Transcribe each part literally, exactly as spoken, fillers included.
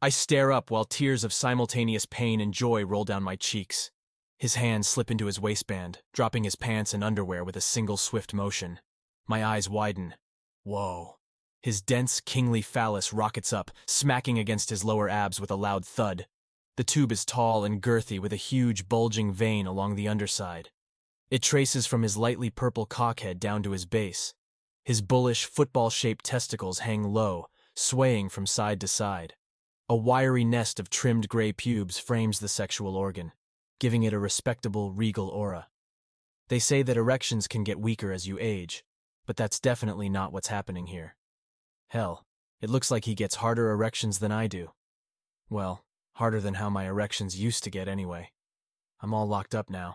I stare up while tears of simultaneous pain and joy roll down my cheeks. His hands slip into his waistband, dropping his pants and underwear with a single swift motion. My eyes widen. Whoa. His dense, kingly phallus rockets up, smacking against his lower abs with a loud thud. The tube is tall and girthy with a huge, bulging vein along the underside. It traces from his lightly purple cockhead down to his base. His bullish, football-shaped testicles hang low, swaying from side to side. A wiry nest of trimmed gray pubes frames the sexual organ, giving it a respectable, regal aura. They say that erections can get weaker as you age, but that's definitely not what's happening here. Hell, it looks like he gets harder erections than I do. Well, harder than how my erections used to get anyway. I'm all locked up now.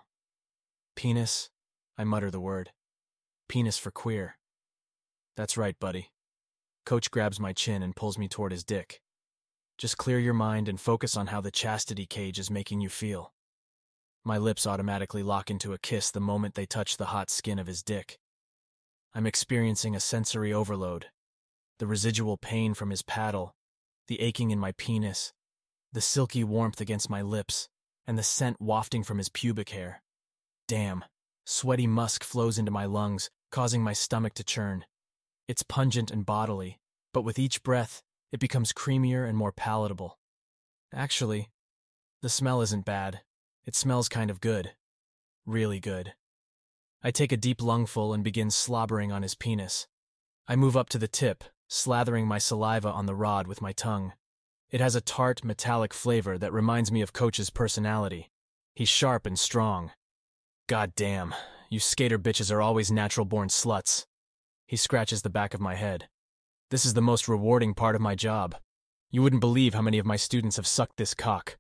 Penis, I mutter the word. Penis for queer. That's right, buddy. Coach grabs my chin and pulls me toward his dick. Just clear your mind and focus on how the chastity cage is making you feel. My lips automatically lock into a kiss the moment they touch the hot skin of his dick. I'm experiencing a sensory overload. The residual pain from his paddle, the aching in my penis, the silky warmth against my lips, and the scent wafting from his pubic hair. Damn, sweaty musk flows into my lungs, causing my stomach to churn. It's pungent and bodily, but with each breath, it becomes creamier and more palatable. Actually, the smell isn't bad. It smells kind of good. Really good. I take a deep lungful and begin slobbering on his penis. I move up to the tip, slathering my saliva on the rod with my tongue. It has a tart, metallic flavor that reminds me of Coach's personality. He's sharp and strong. God damn, you skater bitches are always natural-born sluts. He scratches the back of my head. This is the most rewarding part of my job. You wouldn't believe how many of my students have sucked this cock.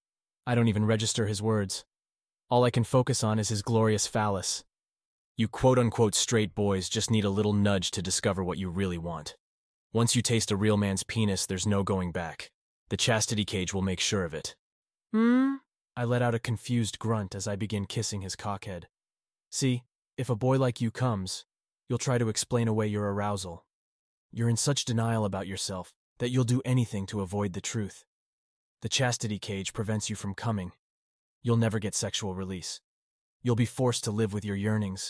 I don't even register his words. All I can focus on is his glorious phallus. You quote-unquote straight boys just need a little nudge to discover what you really want. Once you taste a real man's penis, there's no going back. The chastity cage will make sure of it. Hmm? I let out a confused grunt as I begin kissing his cockhead. See, if a boy like you comes, you'll try to explain away your arousal. You're in such denial about yourself that you'll do anything to avoid the truth. The chastity cage prevents you from coming. You'll never get sexual release. You'll be forced to live with your yearnings.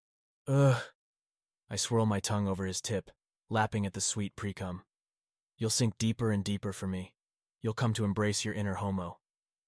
Ugh. I swirl my tongue over his tip, lapping at the sweet pre-cum. You'll sink deeper and deeper for me. You'll come to embrace your inner homo.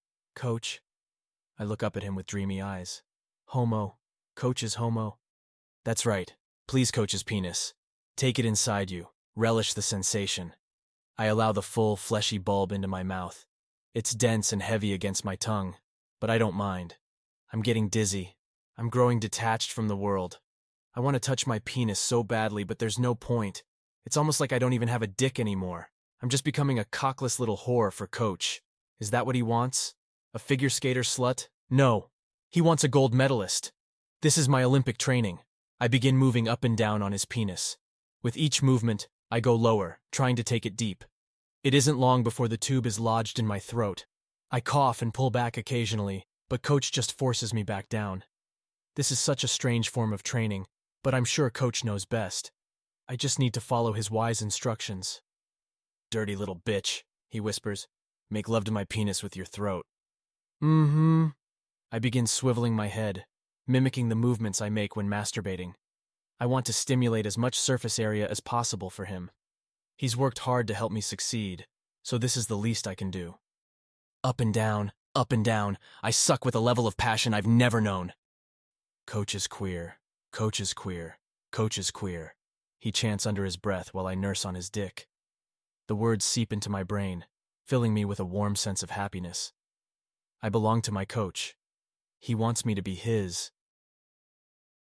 Coach. I look up at him with dreamy eyes. Homo. Coach is homo. That's right. Please, Coach's penis. Take it inside you. Relish the sensation. I allow the full, fleshy bulb into my mouth. It's dense and heavy against my tongue, but I don't mind. I'm getting dizzy. I'm growing detached from the world. I want to touch my penis so badly, but there's no point. It's almost like I don't even have a dick anymore. I'm just becoming a cockless little whore for Coach. Is that what he wants? A figure skater slut? No. He wants a gold medalist. This is my Olympic training. I begin moving up and down on his penis. With each movement, I go lower, trying to take it deep. It isn't long before the tube is lodged in my throat. I cough and pull back occasionally, but Coach just forces me back down. This is such a strange form of training, but I'm sure Coach knows best. I just need to follow his wise instructions. Dirty little bitch, he whispers. Make love to my penis with your throat. Mm-hmm. I begin swiveling my head, mimicking the movements I make when masturbating. I want to stimulate as much surface area as possible for him. He's worked hard to help me succeed, so this is the least I can do. Up and down, up and down, I suck with a level of passion I've never known. Coach is queer, Coach is queer, Coach is queer, he chants under his breath while I nurse on his dick. The words seep into my brain, filling me with a warm sense of happiness. I belong to my Coach. He wants me to be his,